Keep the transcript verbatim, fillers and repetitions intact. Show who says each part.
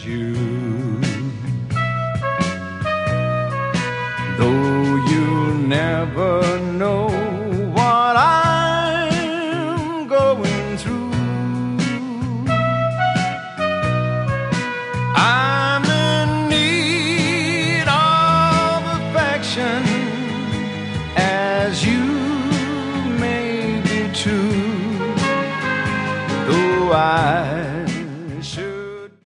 Speaker 1: as you. Though you'll never know what I'm going through, I'm in need of affection, as you may be too. Though I